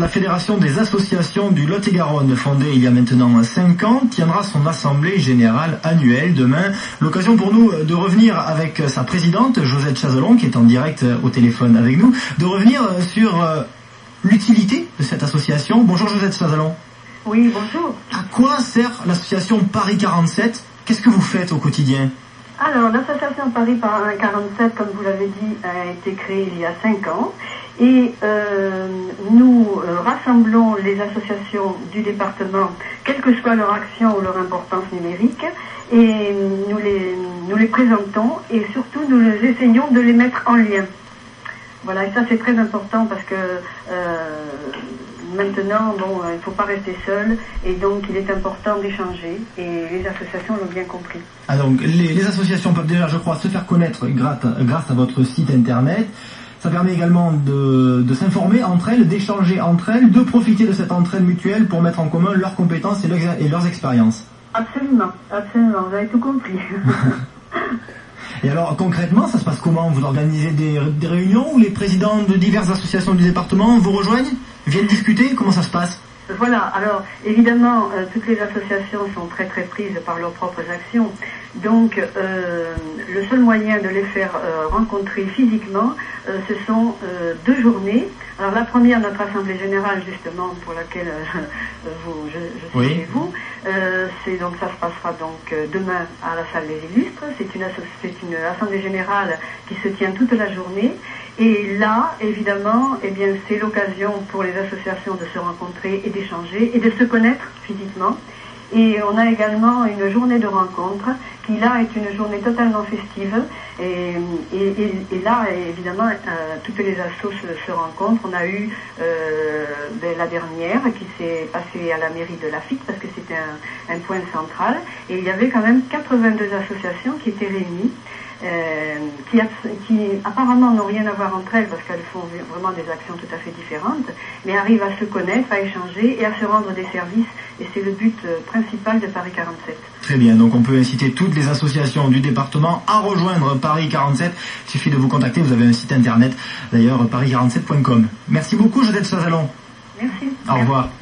la Fédération des associations du Lot-et-Garonne, fondée il y a maintenant 5 ans, tiendra son assemblée générale annuelle demain. L'occasion pour nous de revenir avec sa présidente, Josette Chazalon, qui est en direct au téléphone avec nous, de revenir sur l'utilité de cette association. Bonjour Josette Chazalon. Oui, bonjour. À quoi sert l'association Paris 47 ? Qu'est-ce que vous faites au quotidien ? Alors, l'association Paris 47, comme vous l'avez dit, a été créée il y a 5 ans. Et nous rassemblons les associations du département, quelle que soit leur action ou leur importance numérique, et nous les présentons et surtout nous essayons de les mettre en lien. Voilà, et ça c'est très important parce que maintenant, il ne faut pas rester seul et donc il est important d'échanger et les associations l'ont bien compris. Ah donc les associations peuvent déjà, je crois, se faire connaître grâce à votre site internet. Ça permet également de s'informer entre elles, d'échanger entre elles, de profiter de cette entraide mutuelle pour mettre en commun leurs compétences et leurs expériences. Absolument, absolument, vous avez tout compris. Et alors concrètement, ça se passe comment ? Vous organisez des réunions où les présidents de diverses associations du département vous rejoignent ? Viennent discuter ? Comment ça se passe ? Voilà, alors évidemment, toutes les associations sont très très prises par leurs propres actions. Donc le seul moyen de les faire rencontrer physiquement, ce sont 2 journées. Alors la première, notre assemblée générale justement, pour laquelle je suis chez vous, donc ça se passera donc demain à la salle des illustres. C'est une assemblée générale qui se tient toute la journée. Et là, évidemment, c'est l'occasion pour les associations de se rencontrer et d'échanger et de se connaître physiquement. Et on a également une journée de rencontre qui là est une journée totalement festive. Et là, évidemment, toutes les assos se rencontrent. On a eu la dernière qui s'est passée à la mairie de Lafitte parce que c'était un point central. Et il y avait quand même 82 associations qui étaient réunies. Qui apparemment n'ont rien à voir entre elles parce qu'elles font vraiment des actions tout à fait différentes, mais arrivent à se connaître, à échanger et à se rendre des services. Et c'est le but principal de Paris 47. Très bien, donc on peut inciter toutes les associations du département à rejoindre Paris 47. Il suffit de vous contacter, vous avez un site internet, d'ailleurs paris47.com. Merci beaucoup Josette Chazalon. Merci. Au revoir.